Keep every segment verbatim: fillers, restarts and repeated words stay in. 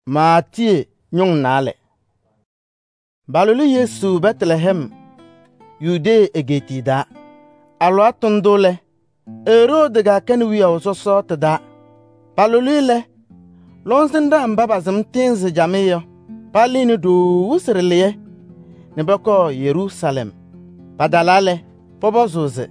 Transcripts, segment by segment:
Matie nyong nale. Balulu Yesu Bethlehem, Yude egeti da. Alo atundole. Herode ga kenwi awsoso tada. Balulu le. Lonzinda mbaba zimtinzi jamiyo. Palini du usirliye. Nebako Yerusalem. Padalale. Pobozuze.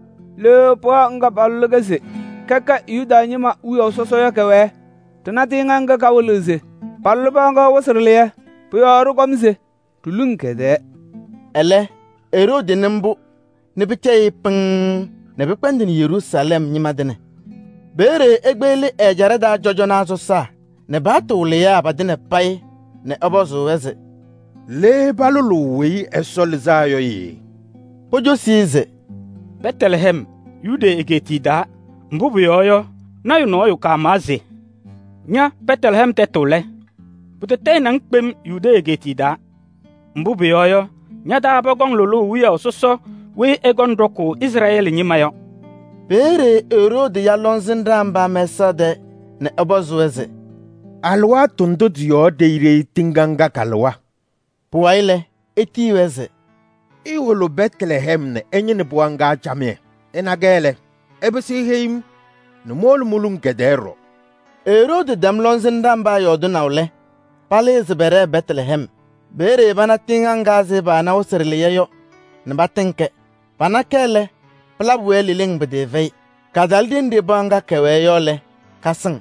Le po nga balulu gese. Kaka Yuda nyima uyo awsoso yakewe. Tanati nga kawuluze. Palluba nga wasirliye. Puyoru komze. Tulungkede. Ele. Herode nimbu. Nebitei ping. Nebikpendin Yerusalem nyimadene. Bere egbeli ejare da jojo na azusa. Ne batu liya abadine pai. Ne obozu weze. Le balulu wi esoliza yoyi. Pojo size. Bethlehem, Yude egeti da. Mbubu yoyo. Na yu no yu kamaze. Nya Bethlehem tetule. Putete nang pem Yude egeti da. Mbubu yoyo. Nya da abogong lulu wi ososo. We egon doko Israel nyimayo. Bere Herode ya lonzinda mba mesade ne obozueze. Alwa tondo diyo deire tinganga kalwa. Puwaile eti weze. Iwolo Bethlehem ne enye ne buanga jamie. Enagele. Ebesi heim. Ne molu mulung gedero. Herode dam lonzinda mba yodu na ule. Pale zibere Bethlehem. Bere bana tinganga ziba na usirliye yo. Nebatenke. Panakele, plabwe liling bedevei, kadaldin de banga kewe yole, kasang.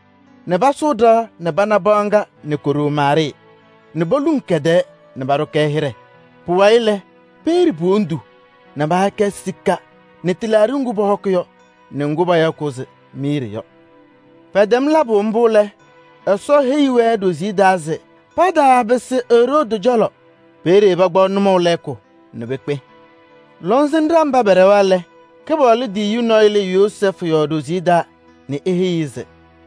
Nebasuda, nebana banga, nekuru mari, nebolung kede, nebaroke hire. Puwaile, peri bundu, nebahake sika, netilarungu bohokyo, nenguba yakoze, miri yo. Pedem labu mbule, eso heiwe dozi daze, pada abese Herode jolo, peri bagbo numo leko, nebekpe. Lonzinda mba bere wale, kebole di yuno ile Yosef yodozida ni ehize.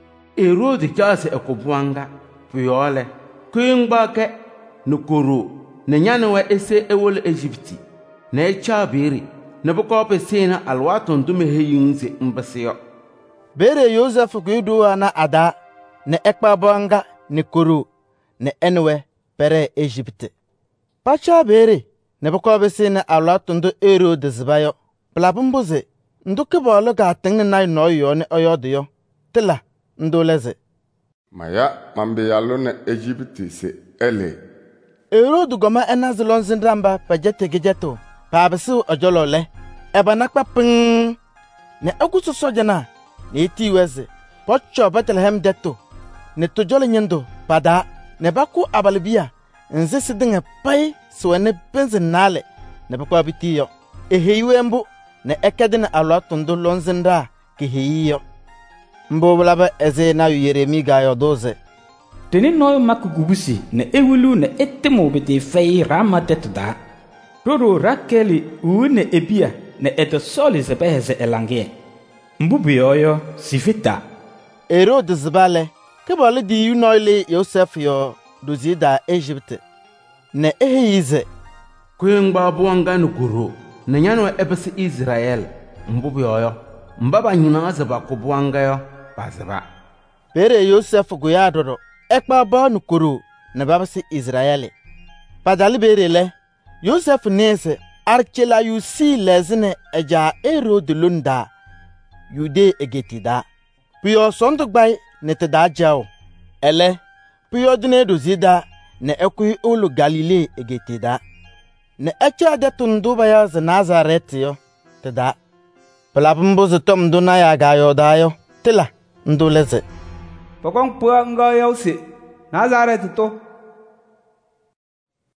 Herode jase ekobuanga, puyole, kuyingbake, nukuru, ne nyanewe ese ewole Egypti, ne echabiri, ne bukope sena alwaton dume heyinze mbasiyo. Bere Yosef kuyuduwa na ada, ne ekpabuanga, ne kuru, ne enwe pere Egypti. Pacha bere, Nebukobe sine alwa tundu Herode zibayo. Plabumbuze, nduke bolo ga tingne na no yo ne oyode yo. Tila, ndoleze. Maya mambe yalo ne Egypti se ele. Herode goma enazilon zindamba pajete gejeto. Pabisu ojolole. Eba nakpa ping. Ne agusu sojana. Ne iti weze. Pocho Bethlehem deto. Ne tojole nyendo. Pada. Ne baku abalibia. Nze sidinga pai suwane benzi nale ne bakwa bitiyo eheiwe mbu ne ekedina alwa tundu lonzinda ki heiyo mbo blaba eze na Yeremi ga yodoze Teni noyo makugubusi ne ewulu ne etemo bete fei rama tetda Roro Rakeli u ne ebia ne eto soli zebeheze elangie Mbubu yoyo sifita Herode zibale kebole di yunoile Yosef yo dozida Egypte ne ehize Kuyingba buanga nukuru, ne nyano ebesi Israel, mbubu yoyo, mbaba nyina zeba kubuanga yo, bazeba. Bere Yosef guyadoro, ekpa ba nukuru, ne babasi Israeli. Padali bere le, Yosef nese, archela yusi lezine eja Herode lunda, Yude egetida. Puyo sondugbai ne teda jao, ele, puyo dine dozida, ne ekui ulu Galile egetida. Ne echa de tunduba ya ze Nazaret yo, teda. Pelapumbuzi tom duna ya gayo dayo, tila, nduleze. Pokong pua nga yausi. Nazaret to.